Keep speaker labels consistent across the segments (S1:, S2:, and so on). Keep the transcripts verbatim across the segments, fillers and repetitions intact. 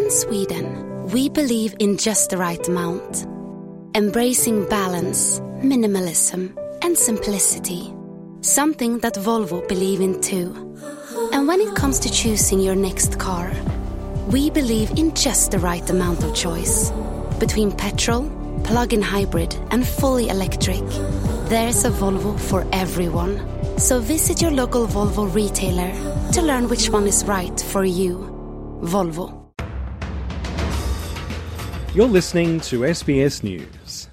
S1: In Sweden, we believe in just the right amount, embracing balance, minimalism, and simplicity. Something that Volvo believe in too. And when it comes to choosing your next car, we believe in just the right amount of choice. Between petrol, plug-in hybrid, and fully electric, there's a Volvo for everyone. So visit your local Volvo retailer to learn which one is right for you. Volvo.
S2: You're listening to S B S News.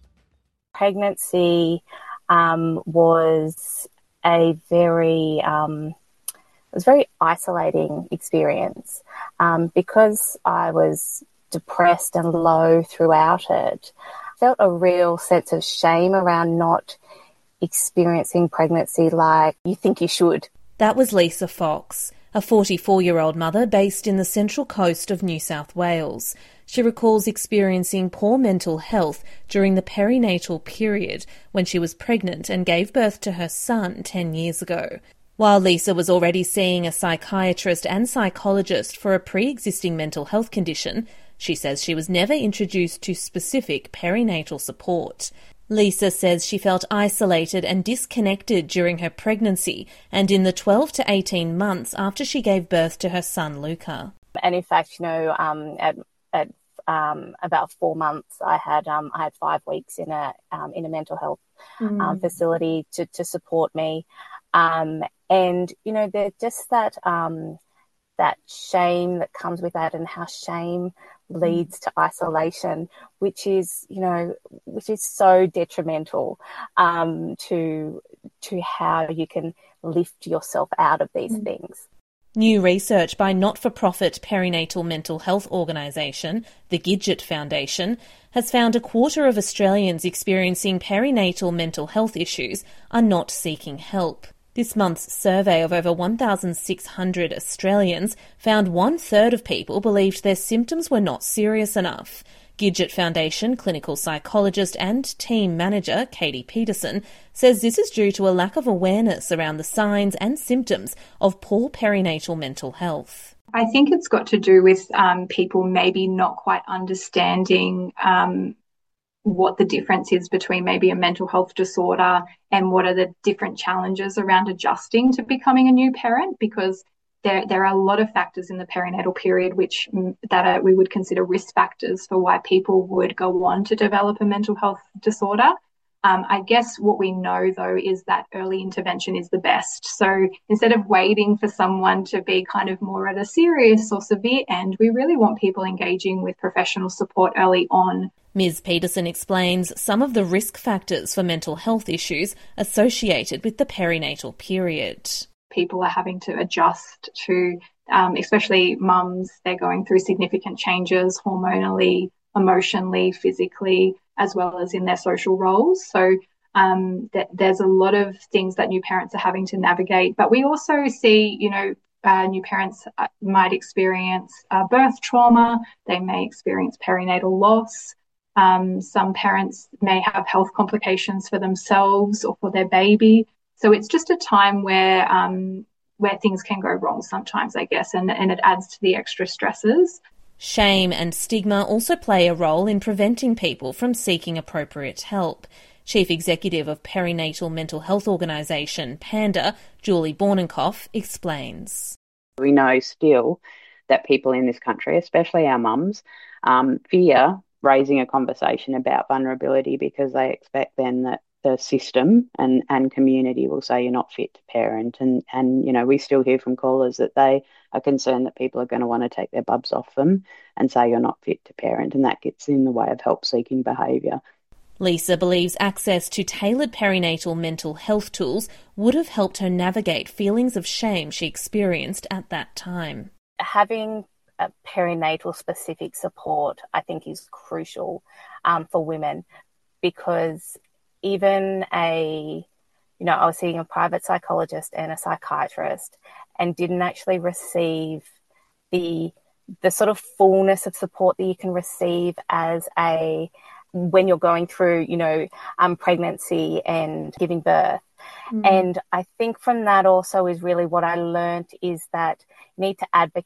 S3: Pregnancy um, was a very um, it was a very isolating experience um, because I was depressed and low throughout it. I felt a real sense of shame around not experiencing pregnancy like you think you should.
S4: That was Lisa Fox, a forty-four-year-old mother based in the central coast of New South Wales. She recalls experiencing poor mental health during the perinatal period when she was pregnant and gave birth to her son ten years ago. While Lisa was already seeing a psychiatrist and psychologist for a pre-existing mental health condition, she says she was never introduced to specific perinatal support. Lisa says she felt isolated and disconnected during her pregnancy and in the twelve to eighteen months after she gave birth to her son, Luca.
S3: And in fact, you know, um, at, at um, about four months, I had um, I had five weeks in a um, in a mental health mm. um, facility to, to support me. Um, and, you know, there's just that um, that shame that comes with that and how shame leads to isolation, which is, you know, which is so detrimental um, to to how you can lift yourself out of these mm. things.
S4: New research by not-for-profit perinatal mental health organisation, the Gidget Foundation, has found a quarter of Australians experiencing perinatal mental health issues are not seeking help. This month's survey of over one thousand six hundred Australians found one-third of people believed their symptoms were not serious enough. Gidget Foundation clinical psychologist and team manager Katie Peterson says this is due to a lack of awareness around the signs and symptoms of poor perinatal mental health.
S5: I think it's got to do with um, people maybe not quite understanding um, what the difference is between maybe a mental health disorder and what are the different challenges around adjusting to becoming a new parent, because there there are a lot of factors in the perinatal period which that are, we would consider risk factors for why people would go on to develop a mental health disorder. Um, I guess what we know, though, is that early intervention is the best. So instead of waiting for someone to be kind of more at a serious or severe end, we really want people engaging with professional support early on.
S4: Miz Peterson explains some of the risk factors for mental health issues associated with the perinatal period.
S5: People are having to adjust to, um, especially mums, they're going through significant changes hormonally, emotionally, physically, as well as in their social roles. So um, th- there's a lot of things that new parents are having to navigate. But we also see, you know, uh, new parents might experience uh, birth trauma. They may experience perinatal loss. Um, some parents may have health complications for themselves or for their baby. So it's just a time where um, where things can go wrong sometimes, I guess, and, and it adds to the extra stresses.
S4: Shame and stigma also play a role in preventing people from seeking appropriate help. Chief Executive of perinatal mental health organisation PANDA, Julie Bornenkopf, explains.
S6: We know still that people in this country, especially our mums, um, fear raising a conversation about vulnerability because they expect then that the system and, and community will say you're not fit to parent. And, and, you know, we still hear from callers that they are concerned that people are going to want to take their bubs off them and say you're not fit to parent, and that gets in the way of help-seeking behaviour.
S4: Lisa believes access to tailored perinatal mental health tools would have helped her navigate feelings of shame she experienced at that time.
S3: Having a perinatal specific support, I think, is crucial um, for women, because even a, you know, I was seeing a private psychologist and a psychiatrist and didn't actually receive the the sort of fullness of support that you can receive as a, when you're going through, you know, um, pregnancy and giving birth. Mm. And I think from that also is really what I learned is that you need to advocate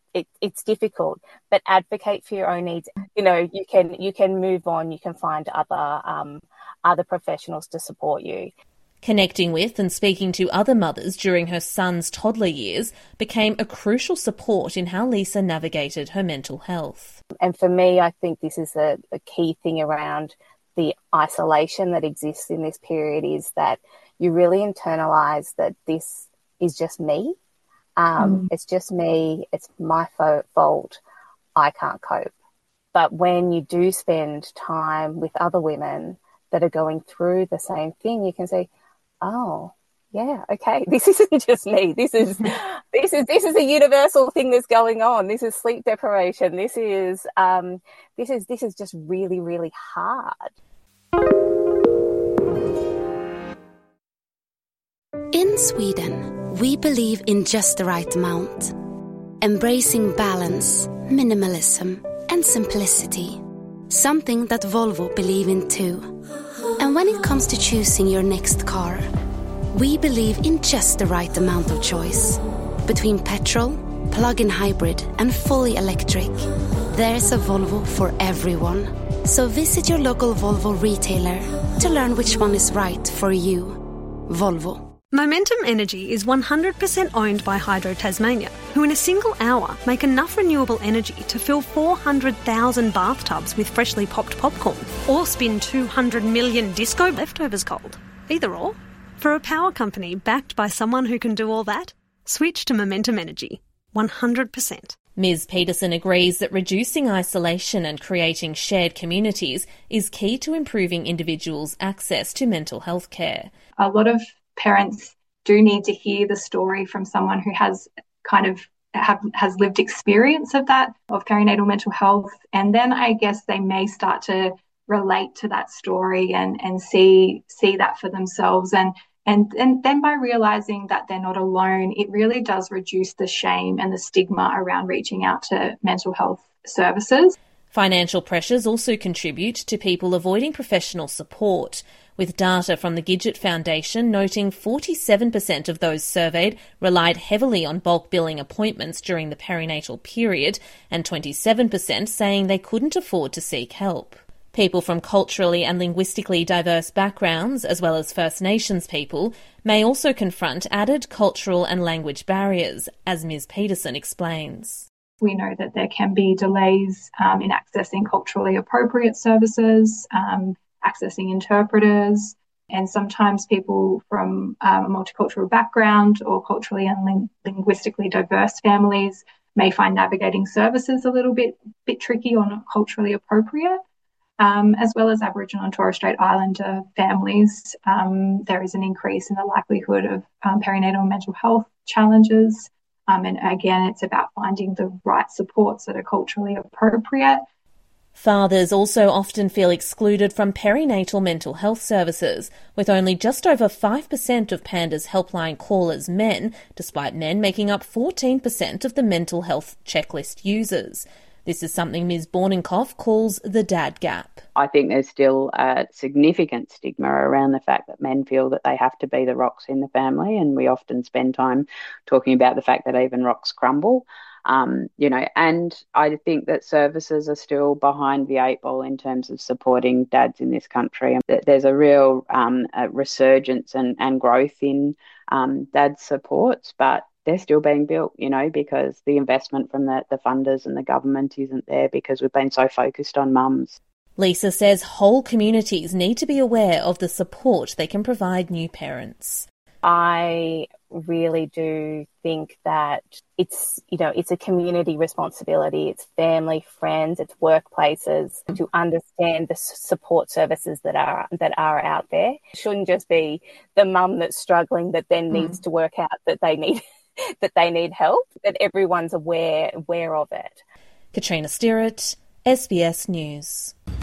S3: it, it's difficult, but advocate for your own needs. You know, you can you can move on. You can find other um, other professionals to support you.
S4: Connecting with and speaking to other mothers during her son's toddler years became a crucial support in how Lisa navigated her mental health.
S3: And for me, I think this is a, a key thing around the isolation that exists in this period, is that you really internalise that this is just me. Um, mm. It's just me. It's my fo- fault. I can't cope. But when you do spend time with other women that are going through the same thing, you can say, oh, yeah, okay, this isn't just me. This is this is this is a universal thing that's going on. This is sleep deprivation. This is um, this is this is just really, really hard.
S1: In Sweden, we believe in just the right amount, embracing balance, minimalism, and simplicity. Something that Volvo believe in too. And when it comes to choosing your next car, we believe in just the right amount of choice. Between petrol, plug-in hybrid, and fully electric, there's a Volvo for everyone. So visit your local Volvo retailer to learn which one is right for you. Volvo.
S7: Momentum Energy is one hundred percent owned by Hydro Tasmania, who in a single hour make enough renewable energy to fill four hundred thousand bathtubs with freshly popped popcorn, or spin two hundred million disco leftovers cold. Either or. For a power company backed by someone who can do all that, switch to Momentum Energy. one hundred percent.
S4: Miz Peterson agrees that reducing isolation and creating shared communities is key to improving individuals' access to mental health care.
S5: A lot of parents do need to hear the story from someone who has kind of have, has lived experience of that, of perinatal mental health, and then I guess they may start to relate to that story and, and see see that for themselves. And, and, and then by realising that they're not alone, it really does reduce the shame and the stigma around reaching out to mental health services.
S4: Financial pressures also contribute to people avoiding professional support, with data from the Gidget Foundation noting forty-seven percent of those surveyed relied heavily on bulk billing appointments during the perinatal period, and twenty-seven percent saying they couldn't afford to seek help. People from culturally and linguistically diverse backgrounds, as well as First Nations people, may also confront added cultural and language barriers, as Miz Peterson explains.
S5: We know that there can be delays um, in accessing culturally appropriate services, um, accessing interpreters, and sometimes people from um, a multicultural background or culturally and ling- linguistically diverse families may find navigating services a little bit, bit tricky or not culturally appropriate. Um, as well as Aboriginal and Torres Strait Islander families, um, there is an increase in the likelihood of um, perinatal mental health challenges. Um, and again, it's about finding the right supports that are culturally appropriate.
S4: Fathers also often feel excluded from perinatal mental health services, with only just over five percent of Panda's helpline callers men, despite men making up fourteen percent of the mental health checklist users. This is something Miz Bornenkopf calls the dad gap.
S6: I think there's still a significant stigma around the fact that men feel that they have to be the rocks in the family, and we often spend time talking about the fact that even rocks crumble. Um, you know, and I think that services are still behind the eight ball in terms of supporting dads in this country. There's a real um, a resurgence and, and growth in um, dad supports, but they're still being built, you know, because the investment from the, the funders and the government isn't there because we've been so focused on mums.
S4: Lisa says whole communities need to be aware of the support they can provide new parents.
S3: I really do think that it's, you know, it's a community responsibility. It's family, friends, it's workplaces to understand the support services that are that are out there. It shouldn't just be the mum that's struggling that then mm. needs to work out that they need that they need help, that everyone's aware aware of it.
S4: Katrina Stirrett, S B S News.